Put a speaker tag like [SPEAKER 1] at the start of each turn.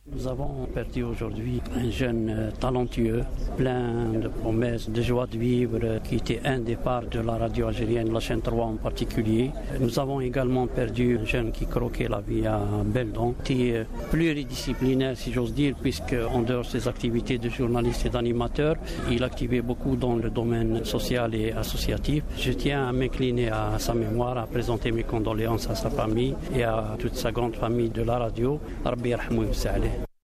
[SPEAKER 1] Nous avons perdu aujourd'hui un jeune talentueux, plein de promesses, de joie de vivre, qui était un des phares de la radio algérienne, la chaîne 3 en particulier. Nous avons également perdu un jeune qui croquait la vie à Beldon, qui est pluridisciplinaire si j'ose dire, puisque en dehors de ses activités de journaliste et d'animateur, il activait beaucoup dans le domaine social et associatif. Je tiens à m'incliner à sa mémoire, à présenter mes condoléances à sa famille et à toute sa grande famille de la radio. Rabbi yarhamou wa yus'a alayh.